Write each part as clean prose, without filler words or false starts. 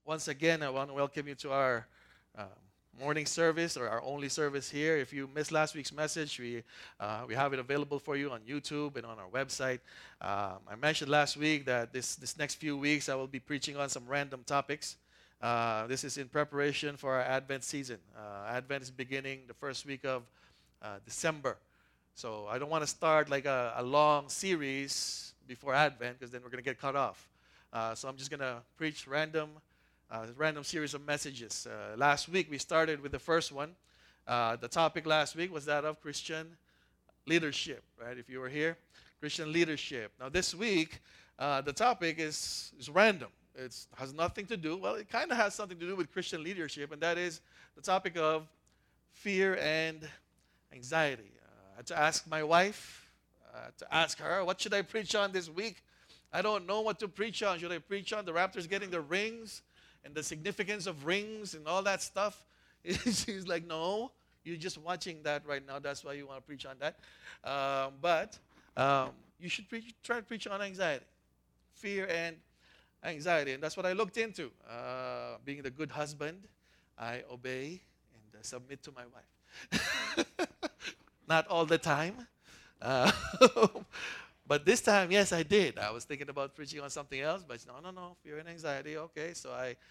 Once again, I want to welcome you to our uh, morning service or our only service here. If you missed last week's message, we have it available for you on YouTube and on our website. I mentioned last week that this next few weeks I will be preaching on some random topics. This is in preparation for our Advent season. Advent is beginning the first week of December. So I don't want to start like a long series before Advent because then we're going to get cut off. So I'm just going to preach random series of messages. Last week we started with the first one. The topic last week was that of Christian leadership, right? If you were here, Christian leadership. Now this week, the topic is random. It has nothing to do, well, it kind of has something to do with Christian leadership, and that is the topic of fear and anxiety. I had to ask my wife, to ask her, what should I preach on this week? I don't know what to preach on. Should I preach on the Raptors getting the rings and the significance of rings and all that stuff? She's like, no, you're just watching that right now. That's why you want to preach on that. But you should try to preach on anxiety, fear and anxiety. And that's what I looked into. Being the good husband, I obey and submit to my wife. Not all the time. Uh, but this time, yes, I did. I was thinking about preaching on something else, but no, fear and anxiety. Okay, so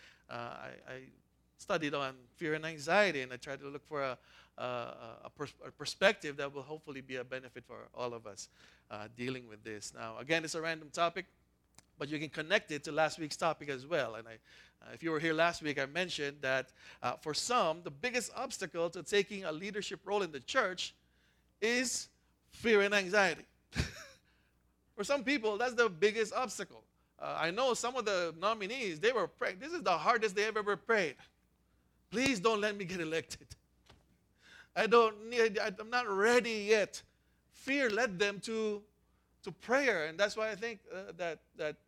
I studied on fear and anxiety, and I tried to look for a perspective that will hopefully be a benefit for all of us dealing with this. Now, again, it's a random topic, but you can connect it to last week's topic as well. And if you were here last week, I mentioned that for some, the biggest obstacle to taking a leadership role in the church is fear and anxiety. For some people, that's the biggest obstacle. I know some of the nominees, they were praying. This is the hardest they have ever prayed. Please don't let me get elected. I'm not ready yet. Fear led them to prayer. And that's why I think that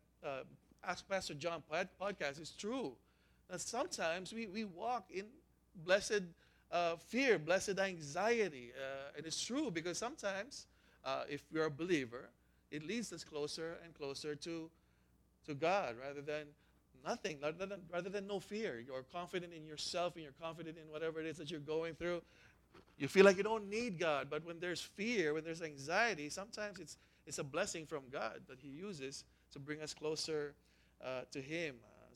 Ask Pastor John podcast is true. That sometimes we walk in blessed fear, blessed anxiety. And it's true because sometimes if you're a believer, it leads us closer and closer to God rather than nothing, rather than no fear. You're confident in yourself and you're confident in whatever it is that you're going through. You feel like you don't need God, but when there's fear, when there's anxiety, sometimes it's a blessing from God that He uses to bring us closer to Him.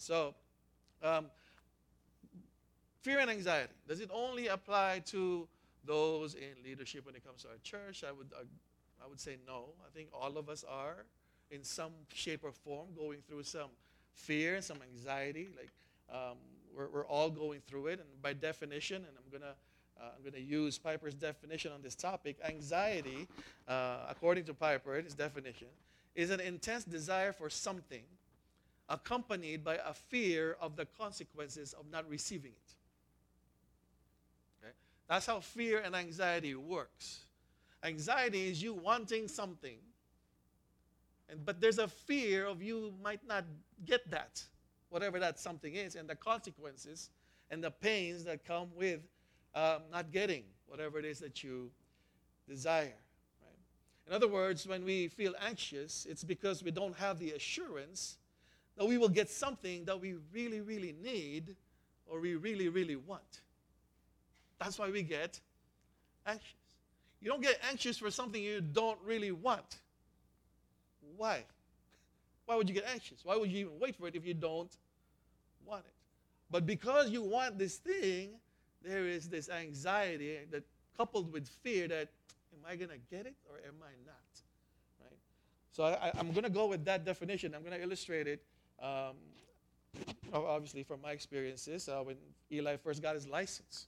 Fear and anxiety, does it only apply to those in leadership when it comes to our church? I would say no. I think all of us are, in some shape or form, going through some fear, some anxiety. Like we're all going through it, and by definition, and I'm gonna use Piper's definition on this topic. Anxiety, according to Piper, his definition, is an intense desire for something accompanied by a fear of the consequences of not receiving it. Okay? That's how fear and anxiety works. Anxiety is you wanting something, but there's a fear of you might not get that, whatever that something is, and the consequences and the pains that come with not getting whatever it is that you desire. Right? In other words, when we feel anxious, it's because we don't have the assurance that we will get something that we really, really need or we really, really want. That's why we get anxious. You don't get anxious for something you don't really want. Why? Why would you get anxious? Why would you even wait for it if you don't want it? But because you want this thing, there is this anxiety that coupled with fear that, am I going to get it or am I not? Right? So I'm going to go with that definition. I'm going to illustrate it, obviously, from my experiences when Eli first got his license.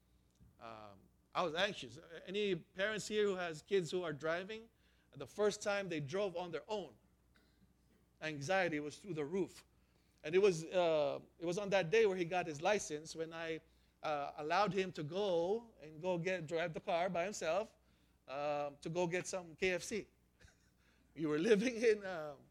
I was anxious. Any parents here who has kids who are driving, the first time they drove on their own, anxiety was through the roof. And it was on that day where he got his license when I allowed him to go and drive the car by himself to go get some KFC. We were living in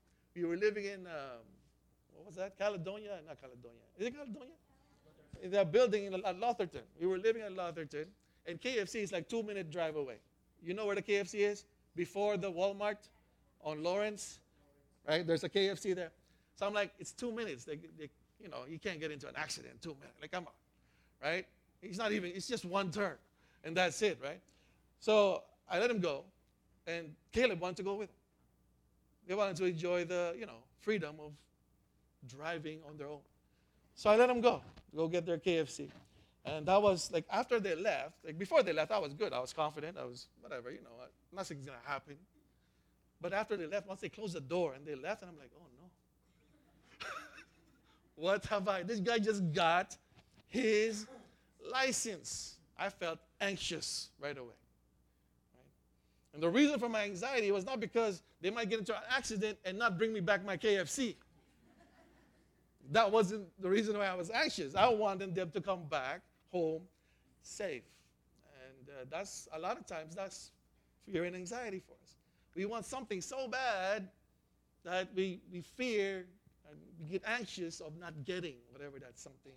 what was that? Caledonia? Not Caledonia. Is it Caledonia? In that building at Lotherton. We were living at Lotherton, and KFC is like 2-minute drive away. You know where the KFC is? Before the Walmart on Lawrence, right? There's a KFC there. So I'm like, it's 2 minutes. he can't get into an accident in 2 minutes. Like, come on, right? It's just one turn, and that's it, right? So I let him go, and Caleb wanted to go with him. They wanted to enjoy the, freedom of driving on their own. So I let them go get their KFC. And that was, like, after they left, like, before they left, I was good. I was confident. I was, whatever, nothing's going to happen. But after they left, once they closed the door and they left, and I'm like, oh, no. What have I? This guy just got his license. I felt anxious right away. Right? And the reason for my anxiety was not because they might get into an accident and not bring me back my KFC. That wasn't the reason why I was anxious. I wanted them to come back home safe. And that's, a lot of times, that's fear and anxiety for us. We want something so bad that we fear and we get anxious of not getting whatever that something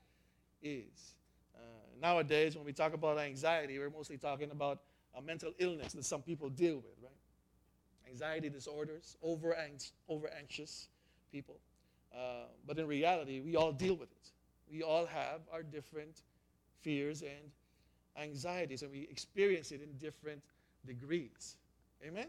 is. Nowadays, when we talk about anxiety, we're mostly talking about a mental illness that some people deal with, right? Anxiety disorders, over anxious people. But in reality, we all deal with it. We all have our different fears and anxieties, and we experience it in different degrees. Amen?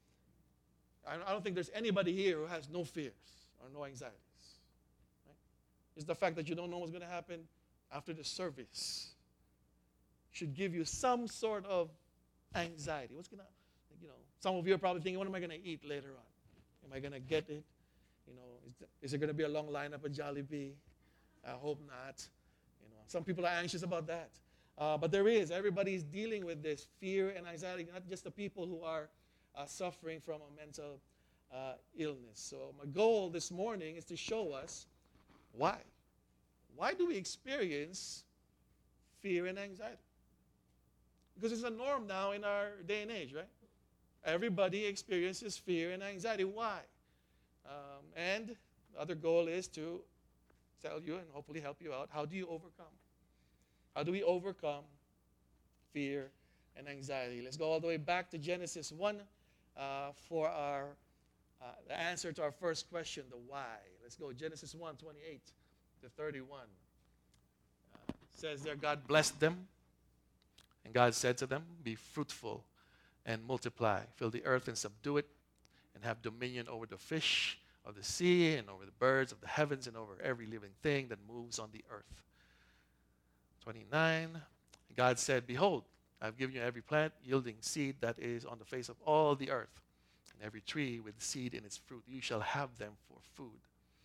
I don't think there's anybody here who has no fears or no anxieties. Right? It's the fact that you don't know what's going to happen after the service should give you some sort of anxiety. What's going to, some of you are probably thinking, what am I going to eat later on? Am I going to get it? Is there going to be a long lineup at Jollibee? I hope not. Some people are anxious about that. But there is. Everybody's dealing with this fear and anxiety, not just the people who are suffering from a mental illness. So my goal this morning is to show us why. Why do we experience fear and anxiety? Because it's a norm now in our day and age, right? Everybody experiences fear and anxiety. Why? And the other goal is to tell you and hopefully help you out. How do you overcome? How do we overcome fear and anxiety? Let's go all the way back to Genesis 1 for the answer to our first question, the why. Let's go Genesis 1, 28 to 31. It says there, God blessed them, and God said to them, be fruitful and multiply. Fill the earth and subdue it, and have dominion over the fish of the sea and over the birds of the heavens and over every living thing that moves on the earth. 29, God said, behold, I have given you every plant yielding seed that is on the face of all the earth, and every tree with seed in its fruit. You shall have them for food.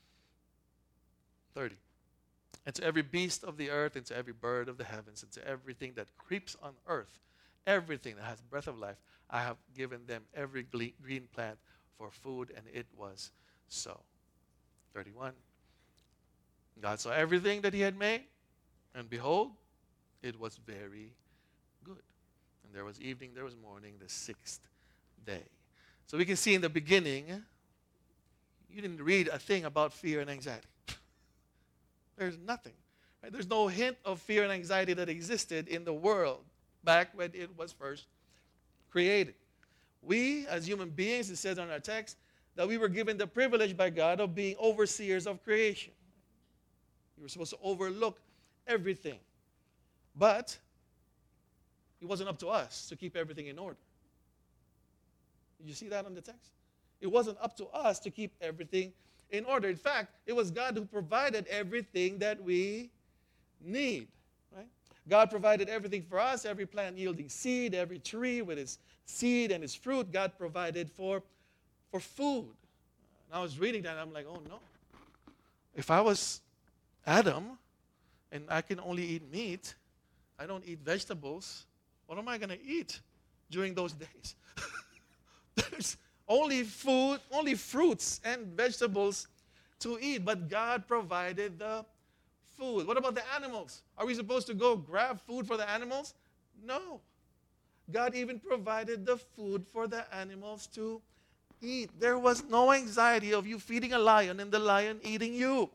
30, and to every beast of the earth, and to every bird of the heavens, and to everything that creeps on earth, everything that has breath of life, I have given them every green plant for food, and it was so. 31. God saw everything that he had made, and behold, it was very good. And there was evening, there was morning, the sixth day. So we can see in the beginning, you didn't read a thing about fear and anxiety. There's nothing. Right? There's no hint of fear and anxiety that existed in the world back when it was first created. We, as human beings, it says on our text, that we were given the privilege by God of being overseers of creation. We were supposed to overlook everything. But it wasn't up to us to keep everything in order. Did you see that on the text? It wasn't up to us to keep everything in order. In fact, it was God who provided everything that we need. Right? God provided everything for us, every plant yielding seed, every tree with its seed and its fruit. God provided for food. And I was reading that, and I'm like, oh no. If I was Adam, and I can only eat meat, I don't eat vegetables, what am I going to eat during those days? There's only food, only fruits and vegetables to eat, but God provided the food. What about the animals? Are we supposed to go grab food for the animals? No. God even provided the food for the animals to eat. There was no anxiety of you feeding a lion and the lion eating you.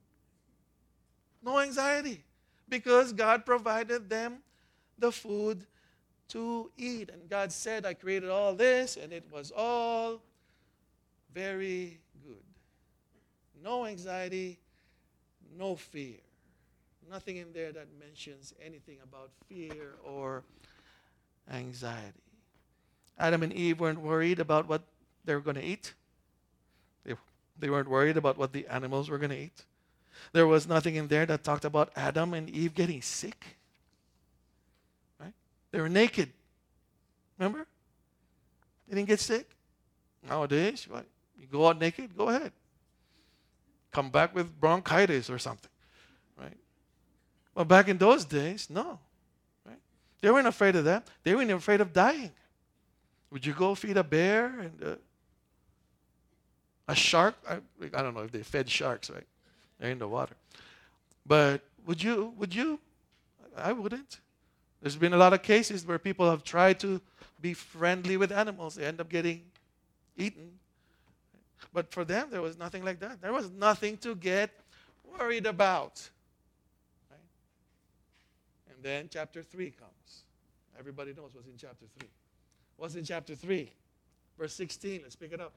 No anxiety, because God provided them the food to eat. And God said, I created all this, and it was all very good. No anxiety, no fear. Nothing in there that mentions anything about fear or anxiety. Adam and Eve weren't worried about what they were going to eat. They weren't worried about what the animals were going to eat. There was nothing in there that talked about Adam and Eve getting sick. Right? They were naked. Remember? They didn't get sick. Nowadays, what? You go out naked, go ahead. Come back with bronchitis or something. Right? Well, back in those days, no. Right? They weren't afraid of that. They weren't even afraid of dying. Would you go feed a bear and a shark? I don't know if they fed sharks, right? They're in the water. But would you? I wouldn't. There's been a lot of cases where people have tried to be friendly with animals. They end up getting eaten. But for them, there was nothing like that. There was nothing to get worried about. Right? And then chapter 3 comes. Everybody knows what's in chapter 3. What's in chapter 3? Verse 16. Let's pick it up.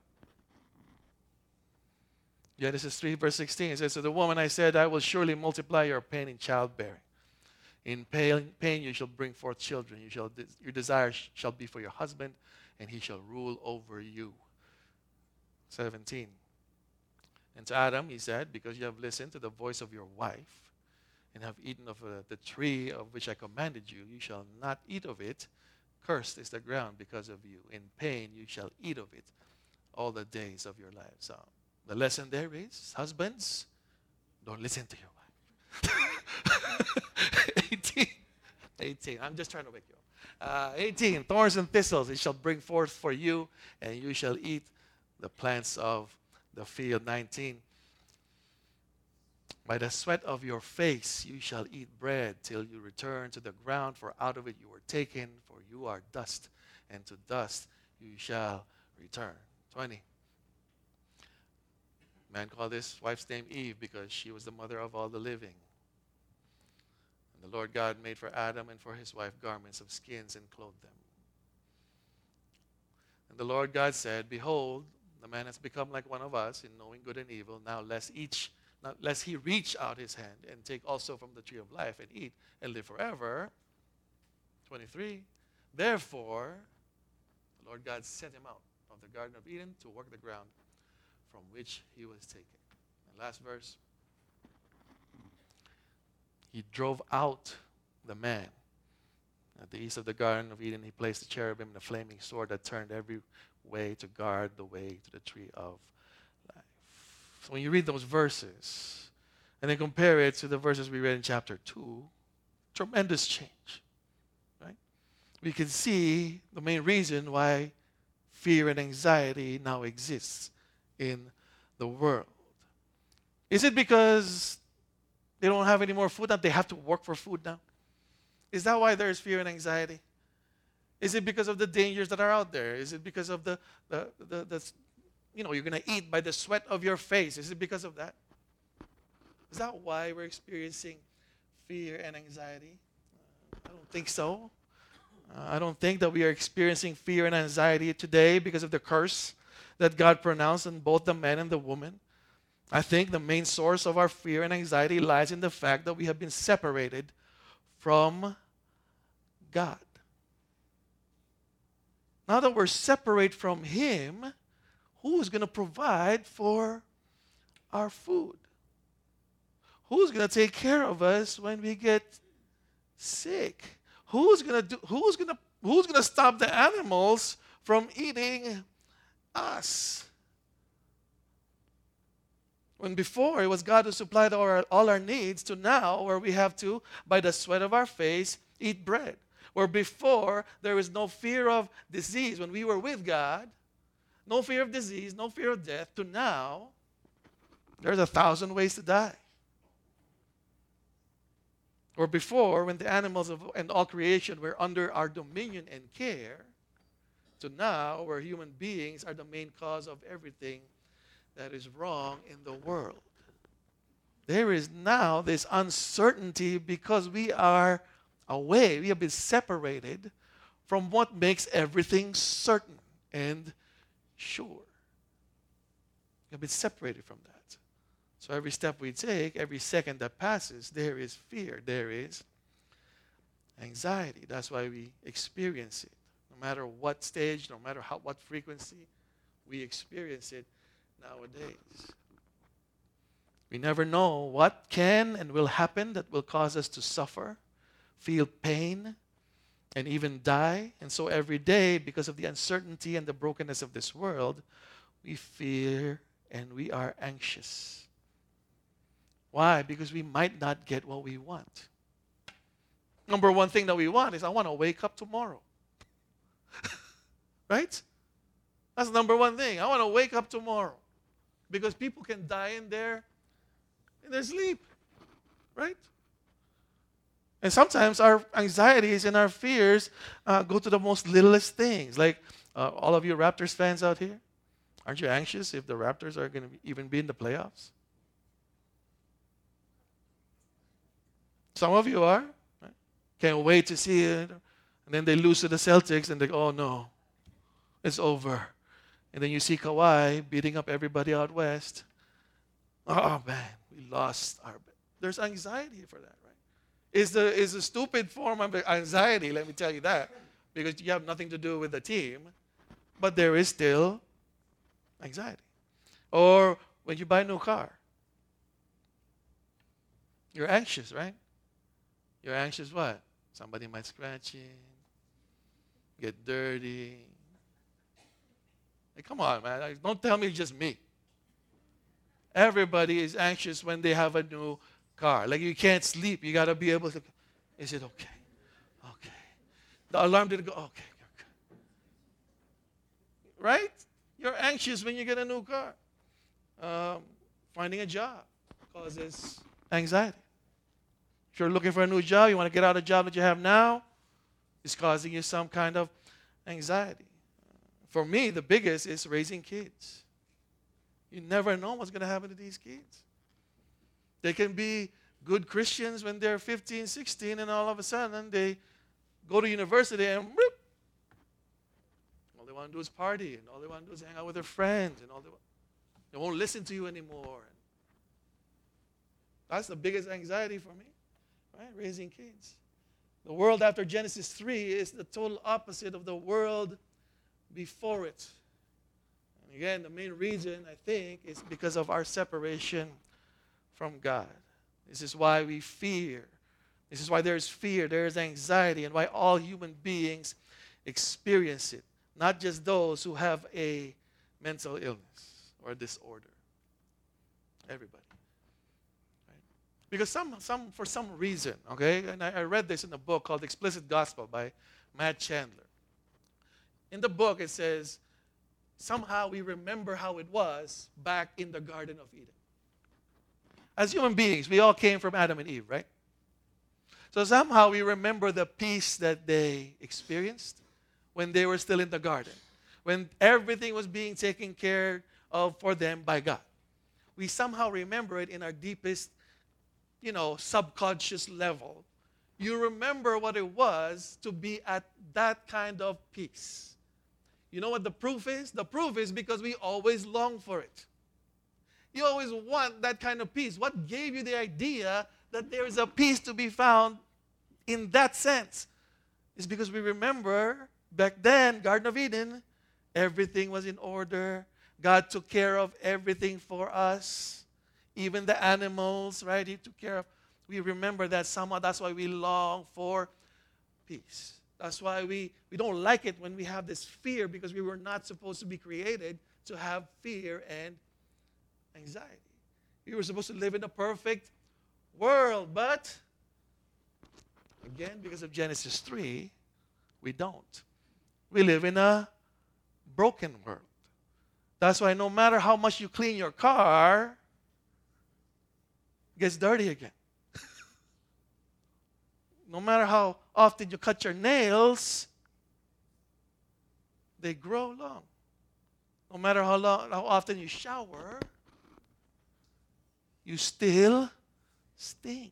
Genesis 3, verse 16. It says, "To the woman I said, I will surely multiply your pain in childbearing. In pain you shall bring forth children. Your desire shall be for your husband, and he shall rule over you." 17. And to Adam he said, "Because you have listened to the voice of your wife, and have eaten of the tree of which I commanded you, you shall not eat of it. Cursed is the ground because of you. In pain you shall eat of it all the days of your life." So the lesson there is, husbands, don't listen to your wife. 18. I'm just trying to wake you up. 18. "Thorns and thistles it shall bring forth for you, and you shall eat the plants of the field." 19. "By the sweat of your face you shall eat bread till you return to the ground, for out of it you were taken, for you are dust, and to dust you shall return." 20. Man called his wife's name Eve because she was the mother of all the living. And the Lord God made for Adam and for his wife garments of skins and clothed them. And the Lord God said, "Behold, the man has become like one of us in knowing good and evil. Now lest he reach out his hand and take also from the tree of life and eat and live forever." 23. "Therefore, the Lord God sent him out of the Garden of Eden to work the ground from which he was taken." And last verse. "He drove out the man. At the east of the Garden of Eden, he placed the cherubim and a flaming sword that turned every way to guard the way to the tree of life." So when you read those verses and then compare it to the verses we read in chapter 2, tremendous change. Right? We can see the main reason why fear and anxiety now exists in the world. Is it because they don't have any more food, that they have to work for food now? Is that why there's fear and anxiety? Is it because of the dangers that are out there? Is it because of the you're going to eat by the sweat of your face? Is it because of that? Is that why we're experiencing fear and anxiety? I don't think so. I don't think that we are experiencing fear and anxiety today because of the curse that God pronounced on both the man and the woman. I think the main source of our fear and anxiety lies in the fact that we have been separated from God. Now that we're separate from Him, who's going to provide for our food? Who's going to take care of us when we get sick? Who's going to stop the animals from eating us? When before it was God who supplied all our needs, to now where we have to, by the sweat of our face, eat bread. Where before there is no fear of disease when we were with God, no fear of disease, no fear of death, to now there's 1,000 ways to die. Or before, when the animals and all creation were under our dominion and care, to now where human beings are the main cause of everything that is wrong in the world. There is now this uncertainty because we are away. We have been separated from what makes everything certain and sure. We have been separated from that. So every step we take, every second that passes, there is fear, there is anxiety. That's why we experience it. No matter what stage, no matter what frequency, we experience it nowadays. We never know what can and will happen that will cause us to suffer, feel pain, and even die. And so every day, because of the uncertainty and the brokenness of this world, we fear and we are anxious. Why? Because we might not get what we want. Number one thing that we want is, I want to wake up tomorrow. Right? That's number one thing. I want to wake up tomorrow. Because people can die in their sleep. Right? And sometimes our anxieties and our fears go to the most littlest things. Like all of you Raptors fans out here, aren't you anxious if the Raptors are going to even be in the playoffs? Some of you are. Right? Can't wait to see it. And then they lose to the Celtics and they go, oh no, it's over. And then you see Kawhi beating up everybody out west. Oh man, we lost our... There's anxiety for that, right? It's a stupid form of anxiety, let me tell you that. Because you have nothing to do with the team. But there is still anxiety. Or when you buy a new car. You're anxious, right? You're anxious what? Somebody might scratch it, get dirty. Hey, come on, man. Don't tell me it's just me. Everybody is anxious when they have a new car. Like you can't sleep. You got to be able to, is it okay? Okay. The alarm didn't go, okay. Right? You're anxious when you get a new car. Finding a job causes anxiety. If you're looking for a new job, you want to get out of the job that you have now, it's causing you some kind of anxiety. For me, the biggest is raising kids. You never know what's going to happen to these kids. They can be good Christians when they're 15, 16, and all of a sudden they go to university and whoop, all they want to do is party, and all they want to do is hang out with their friends, and they won't listen to you anymore. That's the biggest anxiety for me. Right? Raising kids. The world after Genesis 3 is the total opposite of the world before it. And again, the main reason, I think, is because of our separation from God. This is why we fear. This is why there's fear, there's anxiety, and why all human beings experience it. Not just those who have a mental illness or a disorder. Everybody. Because for some reason, okay, and I read this in a book called Explicit Gospel by Matt Chandler. In the book, it says, somehow we remember how it was back in the Garden of Eden. As human beings, we all came from Adam and Eve, right? So somehow we remember the peace that they experienced when they were still in the garden, when everything was being taken care of for them by God. We somehow remember it in our deepest subconscious level. You remember what it was to be at that kind of peace. You know what the proof is? The proof is because we always long for it. You always want that kind of peace. What gave you the idea that there is a peace to be found in that sense? It's because we remember back then, Garden of Eden, everything was in order. God took care of everything for us. Even the animals, right? He took care of. We remember that somehow. That's why we long for peace. That's why we don't like it when we have this fear, because we were not supposed to be created to have fear and anxiety. We were supposed to live in a perfect world, but again, because of Genesis 3, we don't. We live in a broken world. That's why no matter how much you clean your car, it gets dirty again. No matter how often you cut your nails, they grow long. No matter how often you shower, you still stink.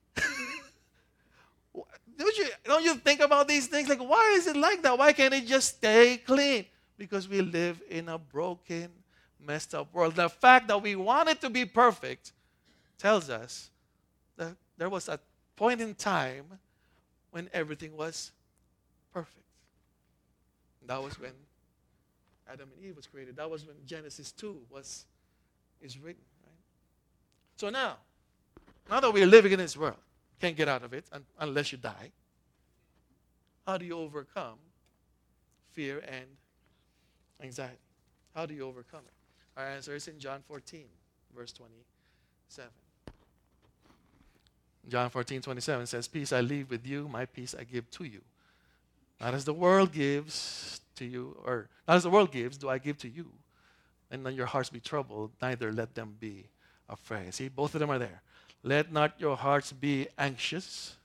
Don't you think about these things? Like, why is it like that? Why can't it just stay clean? Because we live in a broken, messed up world. The fact that we want it to be perfect tells us that there was a point in time when everything was perfect. That was when Adam and Eve was created. That was when Genesis 2 is written. Right? So now that we're living in this world, can't get out of it unless you die. How do you overcome fear and anxiety? How do you overcome it? Our answer is in John 14, verse 27. John 14:27 says, "Peace I leave with you, my peace I give to you. Not as the world gives to you, or not as the world gives, do I give to you. And let your hearts be troubled, neither let them be afraid." See, both of them are there. Let not your hearts be anxious,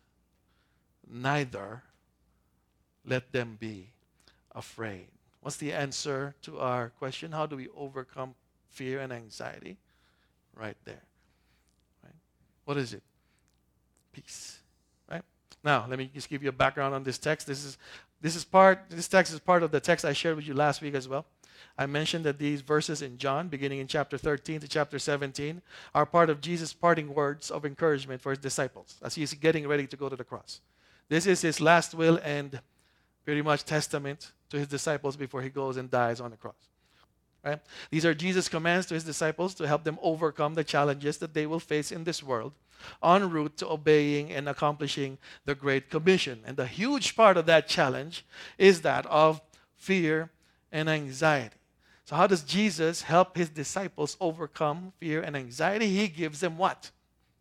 neither let them be afraid. What's the answer to our question? How do we overcome fear and anxiety? Right there. Right? What is it? Peace. Right? Now, let me just give you a background on this text. This text is part of the text I shared with you last week as well. I mentioned that these verses in John, beginning in chapter 13 to chapter 17, are part of Jesus' parting words of encouragement for his disciples as he's getting ready to go to the cross. This is his last will and pretty much testament to his disciples before he goes and dies on the cross. Right? These are Jesus' commands to his disciples to help them overcome the challenges that they will face in this world en route to obeying and accomplishing the Great Commission. And the huge part of that challenge is that of fear and anxiety. So how does Jesus help his disciples overcome fear and anxiety? He gives them what?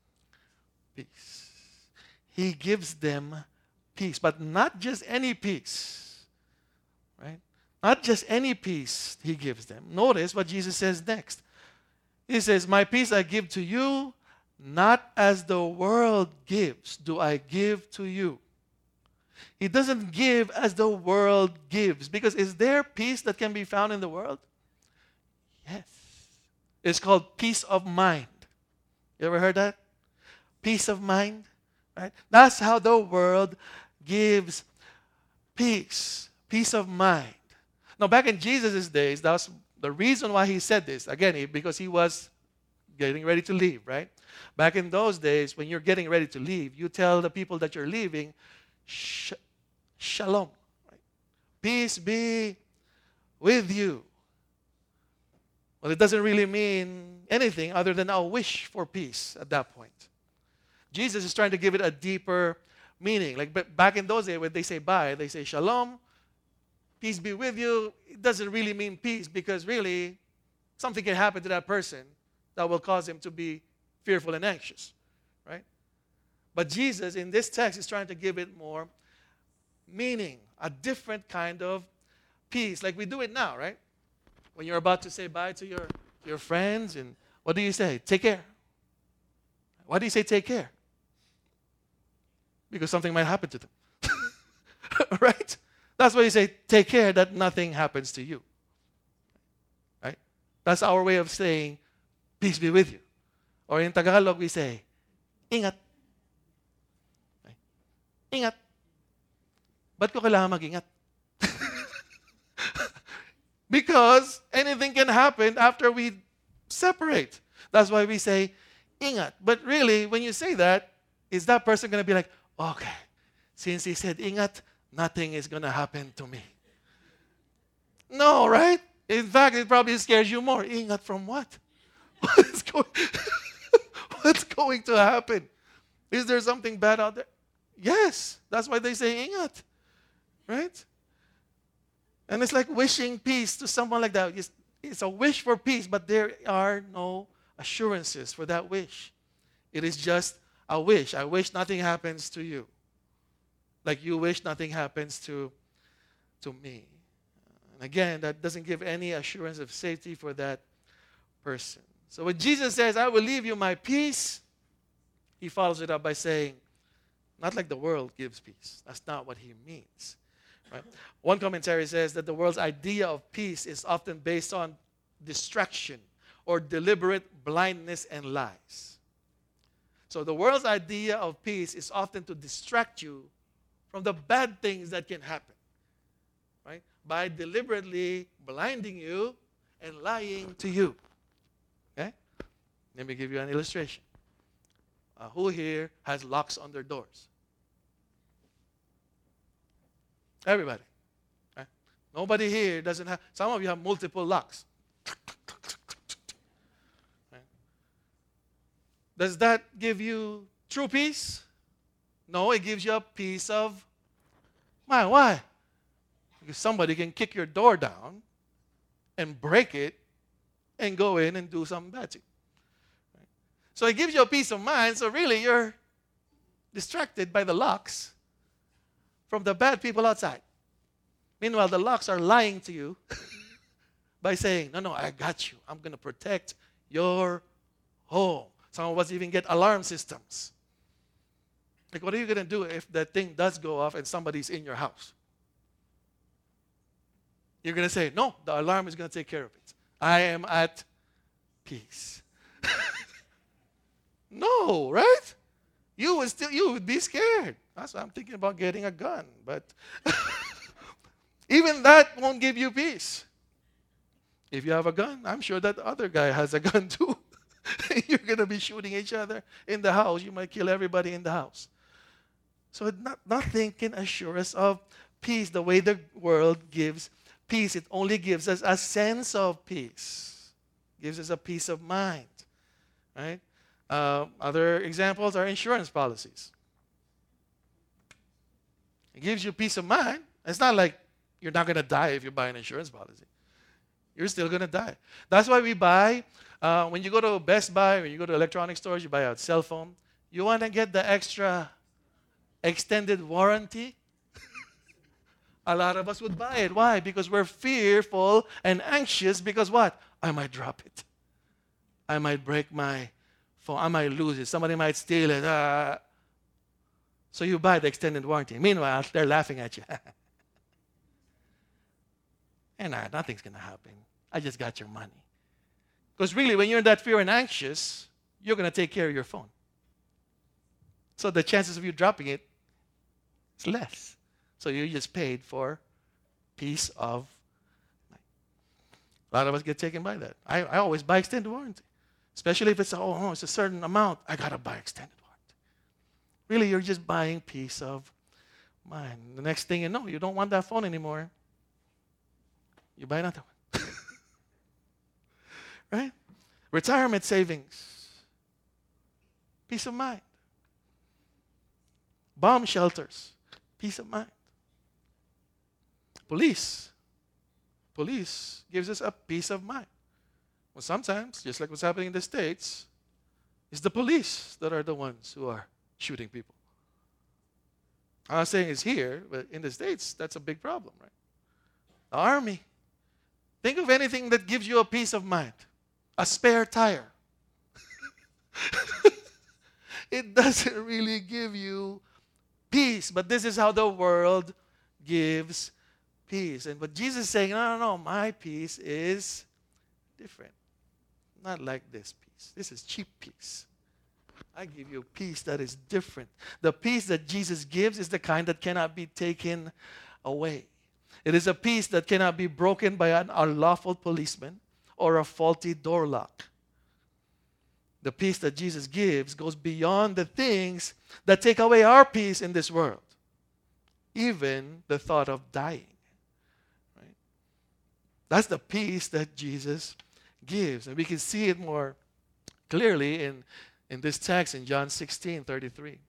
Peace. He gives them peace, but not just any peace. Right? Not just any peace he gives them. Notice what Jesus says next. He says, "My peace I give to you, not as the world gives, do I give to you." He doesn't give as the world gives. Because is there peace that can be found in the world? Yes. It's called peace of mind. You ever heard that? Peace of mind. Right? That's how the world gives peace. Peace of mind. Now, back in Jesus' days, that's the reason why he said this. Again, because he was getting ready to leave, right? Back in those days, when you're getting ready to leave, you tell the people that you're leaving, shalom. Right? Peace be with you. Well, it doesn't really mean anything other than a wish for peace at that point. Jesus is trying to give it a deeper meaning. Like back in those days, when they say bye, they say shalom, peace be with you. It doesn't really mean peace because really something can happen to that person that will cause him to be fearful and anxious, right? But Jesus in this text is trying to give it more meaning, a different kind of peace, like we do it now, right? When you're about to say bye to your friends, and what do you say? Take care. Why do you say take care? Because something might happen to them, right? That's why you say, take care that nothing happens to you. Right? That's our way of saying, peace be with you. Or in Tagalog, we say, ingat. Okay? Ingat. Ba't ko kailangan mag-ingat? Because anything can happen after we separate. That's why we say, ingat. But really, when you say that, is that person going to be like, okay, since he said ingat, nothing is going to happen to me? No, right? In fact, it probably scares you more. Ingat from what? What's going to happen? Is there something bad out there? Yes. That's why they say ingat. Right? And it's like wishing peace to someone like that. It's a wish for peace, but there are no assurances for that wish. It is just a wish. I wish nothing happens to you. Like you wish nothing happens to me. And again, that doesn't give any assurance of safety for that person. So when Jesus says, I will leave you my peace, he follows it up by saying, not like the world gives peace. That's not what he means. Right? One commentary says that the world's idea of peace is often based on distraction or deliberate blindness and lies. So the world's idea of peace is often to distract you from the bad things that can happen, right? By deliberately blinding you and lying to you. Okay? Let me give you an illustration. who here has locks on their doors? Everybody. Right? Nobody here doesn't have. Some of you have multiple locks. Right? Does that give you true peace? No, it gives you a peace of mind. Why? Because somebody can kick your door down and break it and go in and do something bad to you. Right? So it gives you a peace of mind. So really, you're distracted by the locks from the bad people outside. Meanwhile, the locks are lying to you by saying, no, I got you. I'm going to protect your home. Some of us even get alarm systems. Like, what are you going to do if that thing does go off and somebody's in your house? You're going to say, no, the alarm is going to take care of it. I am at peace. No, right? You would be scared. That's why I'm thinking about getting a gun. But even that won't give you peace. If you have a gun, I'm sure that other guy has a gun too. You're going to be shooting each other in the house. You might kill everybody in the house. So nothing can assure us of peace the way the world gives peace. It only gives us a sense of peace. It gives us a peace of mind. Right? Other examples are insurance policies. It gives you peace of mind. It's not like you're not going to die if you buy an insurance policy. You're still going to die. That's why we buy, when you go to Best Buy, when you go to electronic stores, you buy a cell phone. You want to get the extra extended warranty. A lot of us would buy it. Why? Because we're fearful and anxious because what? I might drop it. I might break my phone. I might lose it. Somebody might steal it. So you buy the extended warranty. Meanwhile, they're laughing at you. And nothing's going to happen. I just got your money. Because really, when you're in that fear and anxious, you're going to take care of your phone. So the chances of you dropping it is less. So you just paid for peace of mind. A lot of us get taken by that. I always buy extended warranty. Especially if it's a certain amount, I got to buy extended warranty. Really, you're just buying peace of mind. The next thing you know, you don't want that phone anymore. You buy another one. Right? Retirement savings. Peace of mind. Bomb shelters. Peace of mind. Police gives us a peace of mind. Well, sometimes, just like what's happening in the States, it's the police that are the ones who are shooting people. I'm not saying it's here, but in the States, that's a big problem, right? The army. Think of anything that gives you a peace of mind. A spare tire. It doesn't really give you peace, but this is how the world gives peace. And but Jesus is saying, no, my peace is different. Not like this peace. This is cheap peace. I give you peace that is different. The peace that Jesus gives is the kind that cannot be taken away. It is a peace that cannot be broken by an unlawful policeman or a faulty door lock. The peace that Jesus gives goes beyond the things that take away our peace in this world. Even the thought of dying. Right? That's the peace that Jesus gives. And we can see it more clearly in this text in John 16:33.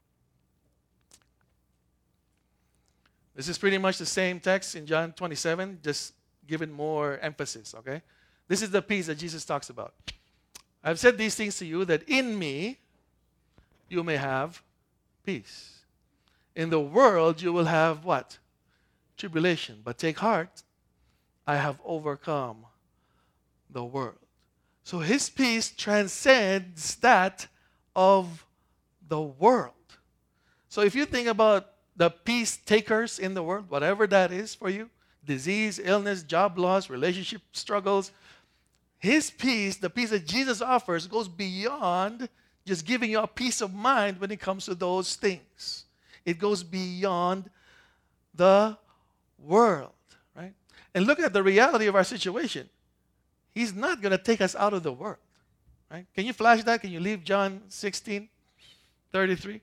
This is pretty much the same text in John 27, just given more emphasis, okay? This is the peace that Jesus talks about. I've said these things to you that in me you may have peace. In the world you will have what? Tribulation. But take heart, I have overcome the world. So his peace transcends that of the world. So if you think about the peace takers in the world, whatever that is for you, disease, illness, job loss, relationship struggles, his peace, the peace that Jesus offers, goes beyond just giving you a peace of mind when it comes to those things. It goes beyond the world, right? And look at the reality of our situation. He's not going to take us out of the world, right? Can you flash that? Can you leave John 16? 33.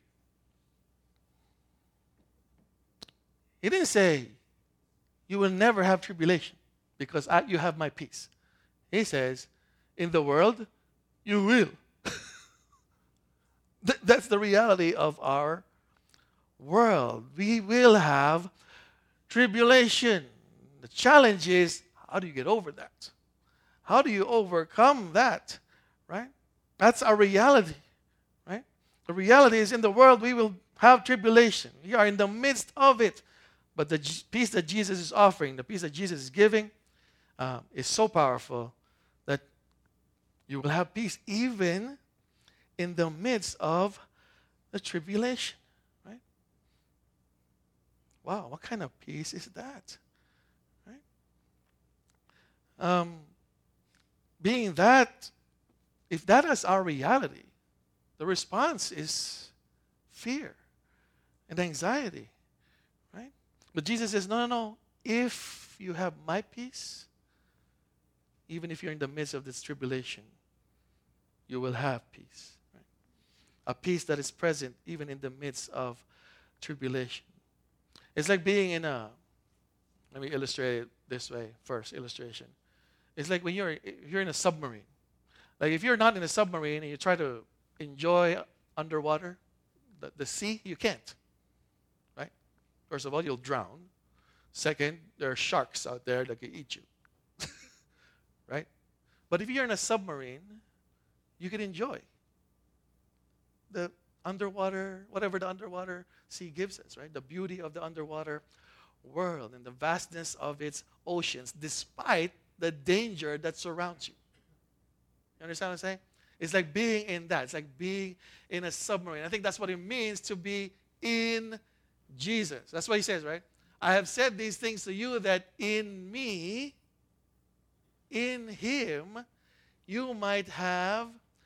He didn't say, you will never have tribulation because you have my peace. He says, in the world, you will. That's the reality of our world. We will have tribulation. The challenge is, how do you get over that? How do you overcome that? Right? That's our reality. Right? The reality is in the world we will have tribulation. We are in the midst of it. But the peace that Jesus is offering, the peace that Jesus is giving, is so powerful that you will have peace even in the midst of the tribulation. Right? Wow, what kind of peace is that? Right? Being that, if that is our reality, the response is fear and anxiety. Right? But Jesus says, no. If you have my peace, even if you're in the midst of this tribulation, you will have peace. Right? A peace that is present even in the midst of tribulation. It's like being in a, let me illustrate it this way first, illustration. It's like when you're in a submarine. Like if you're not in a submarine and you try to enjoy underwater, the sea, you can't. Right? First of all, you'll drown. Second, there are sharks out there that can eat you. Right? But if you're in a submarine, you can enjoy the underwater, whatever the underwater sea gives us, right? The beauty of the underwater world and the vastness of its oceans, despite the danger that surrounds you. You understand what I'm saying? It's like being in that. It's like being in a submarine. I think that's what it means to be in Jesus. That's what he says, right? I have said these things to you that in me, in him, you might have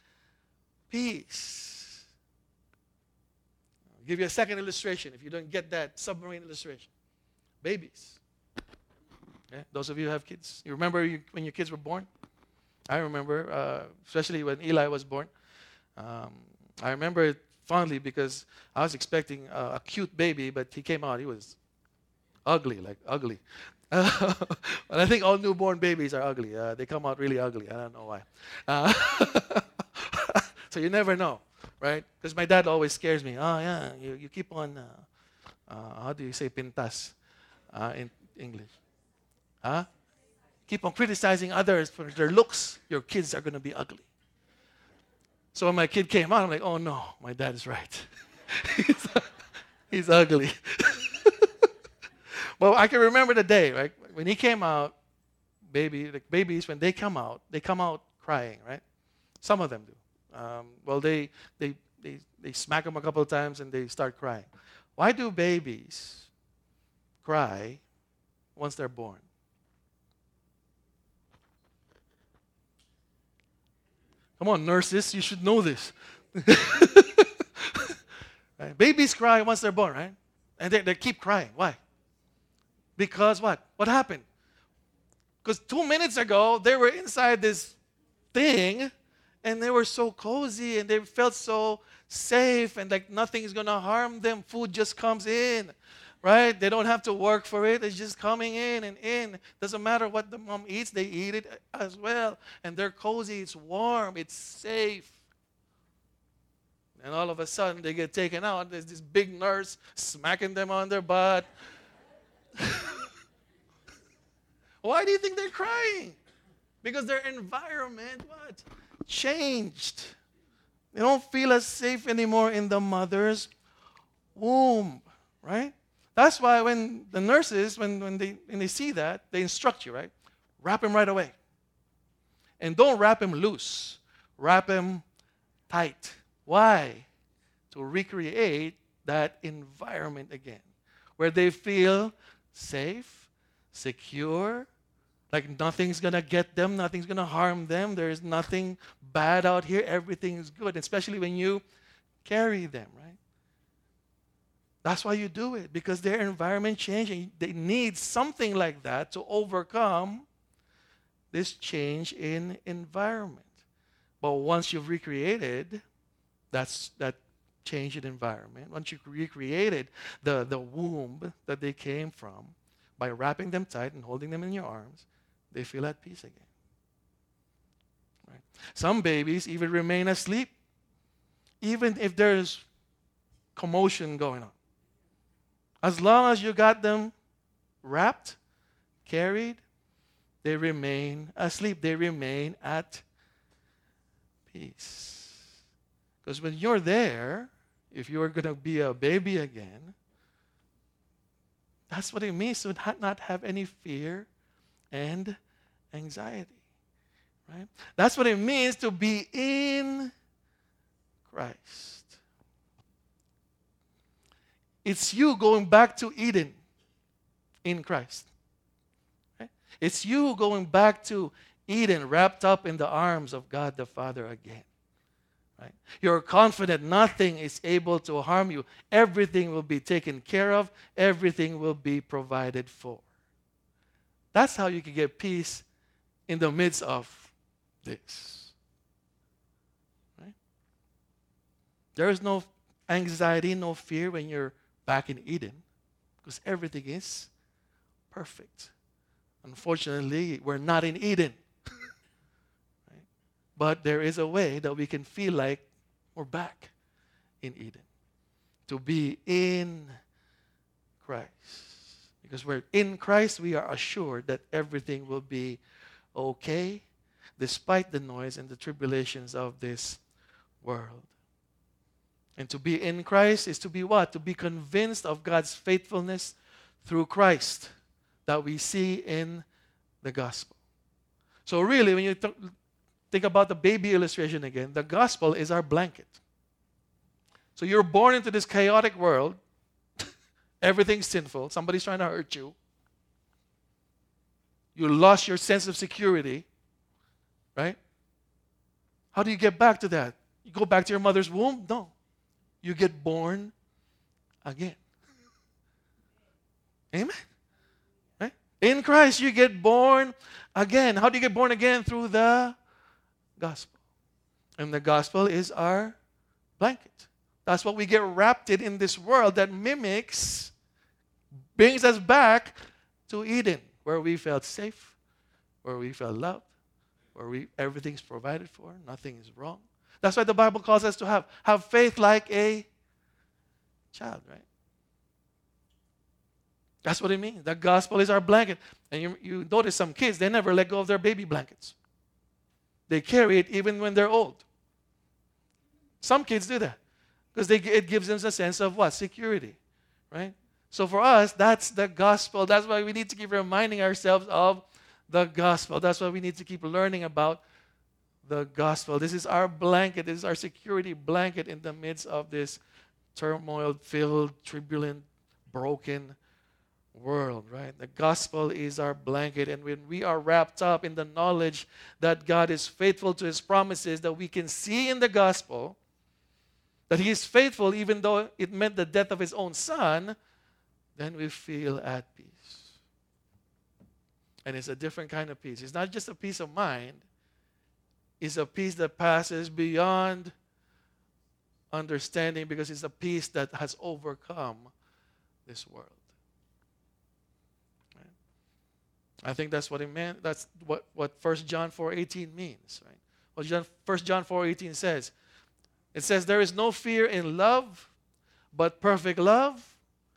peace. I'll give you a second illustration if you don't get that submarine illustration. Babies. Okay? Those of you who have kids, you remember when your kids were born? I remember, especially when Eli was born. I remember it fondly because I was expecting a cute baby, but he came out, he was ugly, like ugly. But I think all newborn babies are ugly. They come out really ugly. I don't know why. So you never know, right? Because my dad always scares me. Oh, yeah, you keep on, how do you say pintas in English? Huh? Keep on criticizing others for their looks. Your kids are going to be ugly. So when my kid came out, I'm like, oh no, my dad is right. He's ugly. Well, I can remember the day, right? When he came out, babies, when they come out crying, right? Some of them do. Well, they smack them a couple of times and they start crying. Why do babies cry once they're born? Come on, nurses, you should know this. Right? Babies cry once they're born, right? And they keep crying. Why? Because what? What happened? Because 2 minutes ago, they were inside this thing, and they were so cozy, and they felt so safe, and like nothing is going to harm them. Food just comes in, right? They don't have to work for it. It's just coming in and in. Doesn't matter what the mom eats, they eat it as well. And they're cozy, it's warm, it's safe. And all of a sudden, they get taken out. There's this big nurse smacking them on their butt. Why do you think they're crying? Because their environment, what? Changed. They don't feel as safe anymore in the mother's womb, right? That's why when the nurses, when they see that, they instruct you, right? Wrap him right away. And don't wrap him loose. Wrap him tight. Why? To recreate that environment again, where they feel safe, secure, like nothing's going to get them, nothing's going to harm them, there's nothing bad out here, everything is good, especially when you carry them, right? That's why you do it, because their environment changed, and they need something like that to overcome this change in environment. But once you've recreated that change in environment, once you recreated the womb that they came from, by wrapping them tight and holding them in your arms, they feel at peace again. Right? Some babies even remain asleep, even if there's commotion going on. As long as you got them wrapped, carried, they remain asleep. They remain at peace. Because when you're there, if you're going to be a baby again, that's what it means to not have any fear and anxiety. Right? That's what it means to be in Christ. It's you going back to Eden in Christ. Right? It's you going back to Eden, wrapped up in the arms of God the Father again. Right? You're confident nothing is able to harm you. Everything will be taken care of. Everything will be provided for. That's how you can get peace in the midst of this. Right? There is no anxiety, no fear when you're back in Eden, because everything is perfect. Unfortunately, we're not in Eden. But there is a way that we can feel like we're back in Eden. To be in Christ. Because we're in Christ, we are assured that everything will be okay, despite the noise and the tribulations of this world. And to be in Christ is to be what? To be convinced of God's faithfulness through Christ that we see in the gospel. So really, when you think about the baby illustration again, the gospel is our blanket. So you're born into this chaotic world. Everything's sinful. Somebody's trying to hurt you. You lost your sense of security. Right? How do you get back to that? You go back to your mother's womb? No. You get born again. Amen? Right? In Christ, you get born again. How do you get born again? Through the gospel. And the gospel is our blanket. That's what we get wrapped in this world that mimics, brings us back to Eden, where we felt safe, where we felt loved, where everything's provided for, nothing is wrong. That's why the Bible calls us to have faith like a child, right? That's what it means. The gospel is our blanket. And you notice some kids, they never let go of their baby blankets. They carry it even when they're old. Some kids do that because it gives them a sense of what? Security, right? So for us, that's the gospel. That's why we need to keep reminding ourselves of the gospel. That's why we need to keep learning about the gospel. This is our blanket. This is our security blanket in the midst of this turmoil-filled, turbulent, broken world, right? The gospel is our blanket, and when we are wrapped up in the knowledge that God is faithful to His promises, that we can see in the gospel that He is faithful even though it meant the death of His own Son, then we feel at peace. And it's a different kind of peace. It's not just a peace of mind. It's a peace that passes beyond understanding, because it's a peace that has overcome this world. I think that's what it meant. That's what 1 John 4:18 means, right? What 1 John 4:18 says. It says, there is no fear in love, but perfect love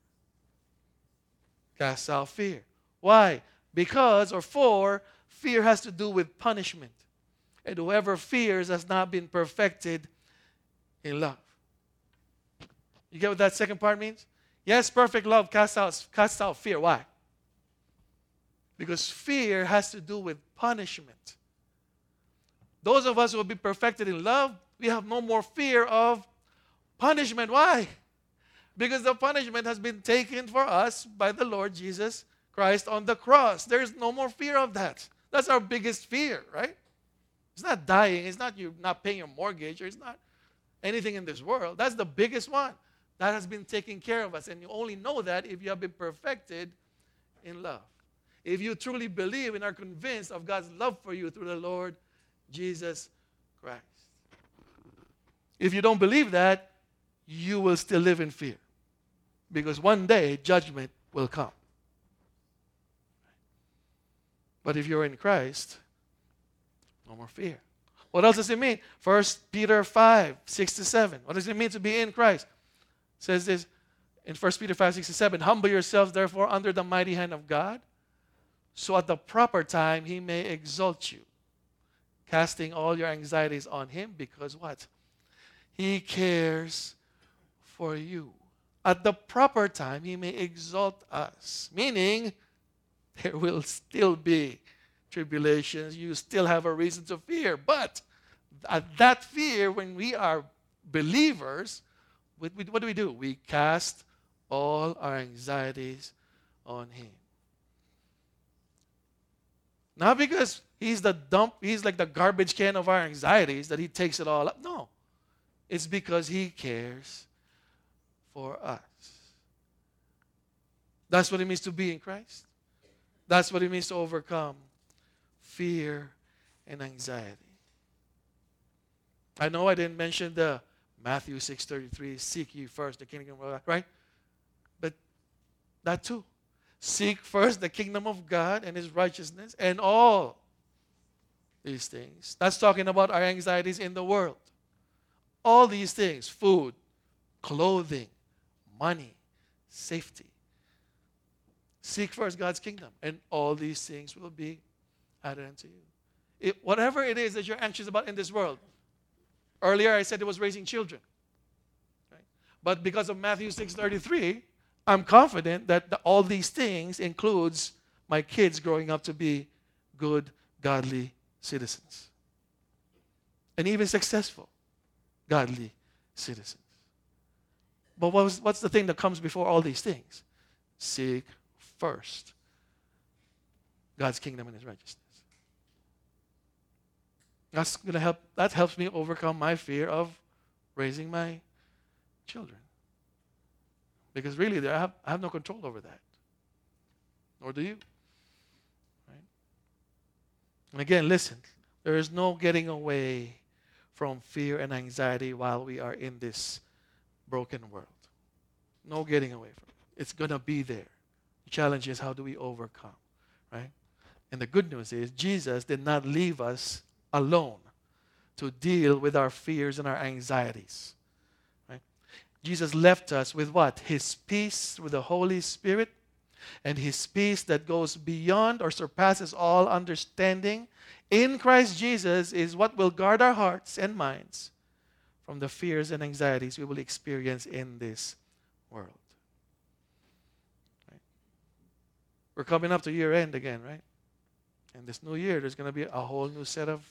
casts out fear. Why? Because, or for, fear has to do with punishment. And whoever fears has not been perfected in love. You get what that second part means? Yes, perfect love casts out fear. Why? Because fear has to do with punishment. Those of us who will be perfected in love, we have no more fear of punishment. Why? Because the punishment has been taken for us by the Lord Jesus Christ on the cross. There's no more fear of that. That's our biggest fear, right? It's not dying. It's not you not paying your mortgage. Or it's not anything in this world. That's the biggest one. That has been taken care of us. And you only know that if you have been perfected in love. If you truly believe and are convinced of God's love for you through the Lord Jesus Christ. If you don't believe that, you will still live in fear. Because one day, judgment will come. But if you're in Christ, no more fear. What else does it mean? 1 Peter 5:6-7. What does it mean to be in Christ? It says this in 1 Peter 5:6-7. Humble yourselves, therefore, under the mighty hand of God, so at the proper time He may exalt you, casting all your anxieties on Him, because what? He cares for you. At the proper time, He may exalt us. Meaning, there will still be tribulations. You still have a reason to fear. But at that fear, when we are believers, what do? We cast all our anxieties on Him. Not because He's like the garbage can of our anxieties, that He takes it all up. No. It's because He cares for us. That's what it means to be in Christ. That's what it means to overcome fear and anxiety. I know I didn't mention the Matthew 6:33, seek ye first the kingdom of God, right? But that too. Seek first the kingdom of God and His righteousness, and all these things. That's talking about our anxieties in the world. All these things, food, clothing, money, safety. Seek first God's kingdom, and all these things will be added unto you. Whatever it is that you're anxious about in this world. Earlier I said it was raising children. Right? But because of Matthew 6:33, I'm confident that all these things includes my kids growing up to be good, godly citizens. And even successful, godly citizens. But what's the thing that comes before all these things? Seek first God's kingdom and His righteousness. That's going to help. That helps me overcome my fear of raising my children. Because really, I have no control over that. Nor do you. Right? And again, listen. There is no getting away from fear and anxiety while we are in this broken world. No getting away from it. It's going to be there. The challenge is, how do we overcome? Right? And the good news is, Jesus did not leave us alone to deal with our fears and our anxieties. Right? Jesus left us with what? His peace through the Holy Spirit, and His peace that goes beyond or surpasses all understanding in Christ Jesus is what will guard our hearts and minds from the fears and anxieties we will experience in this world. Right? We're coming up to year end again, right? And this new year, there's going to be a whole new set of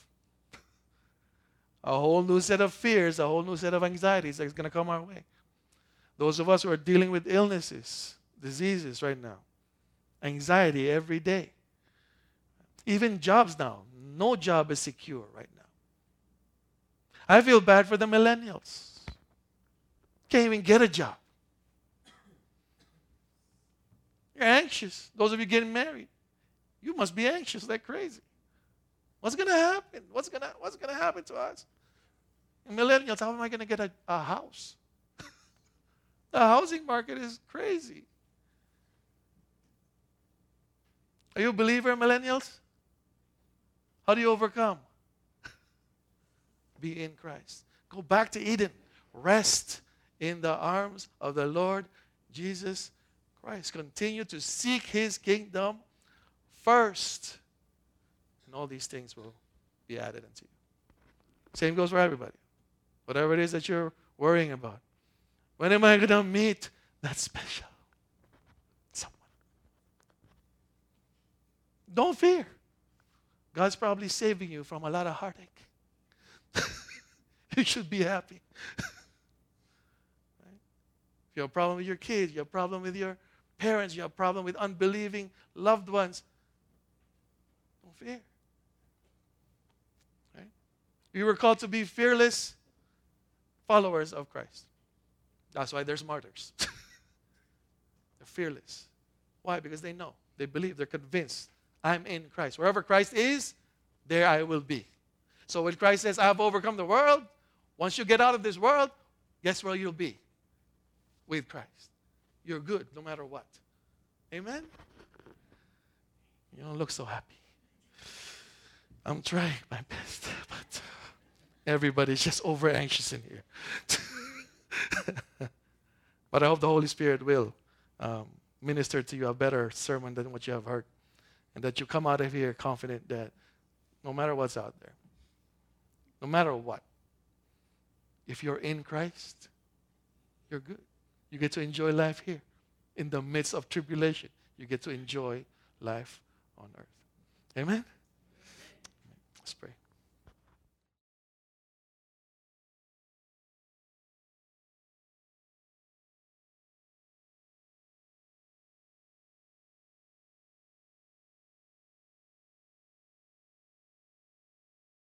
fears, a whole new set of anxieties that's going to come our way. Those of us who are dealing with illnesses, diseases right now, anxiety every day. Even jobs now. No job is secure right now. I feel bad for the millennials. Can't even get a job. You're anxious. Those of you getting married, you must be anxious like crazy. What's going to happen? What's going to happen to us? And millennials, how am I going to get a house? The housing market is crazy. Are you a believer, millennials? How do you overcome? Be in Christ. Go back to Eden. Rest in the arms of the Lord Jesus Christ. Continue to seek His kingdom first. And all these things will be added unto you. Same goes for everybody. Whatever it is that you're worrying about. When am I going to meet that special someone? Don't fear. God's probably saving you from a lot of heartache. You should be happy. Right? If you have a problem with your kids, you have a problem with your parents, you have a problem with unbelieving loved ones, don't fear. Right? We were called to be fearless followers of Christ. That's why there's martyrs. They're fearless. Why? Because they know, they believe, they're convinced. I'm in Christ. Wherever Christ is, there I will be. So when Christ says, I have overcome the world, once you get out of this world, guess where you'll be? with Christ. You're good no matter what. Amen? You don't look so happy. I'm trying my best, but everybody's just over anxious in here. But I hope the Holy Spirit will minister to you a better sermon than what you have heard. And that you come out of here confident that no matter what's out there, no matter what, if you're in Christ, you're good. You get to enjoy life here. In the midst of tribulation, you get to enjoy life on earth. Amen? Let's pray.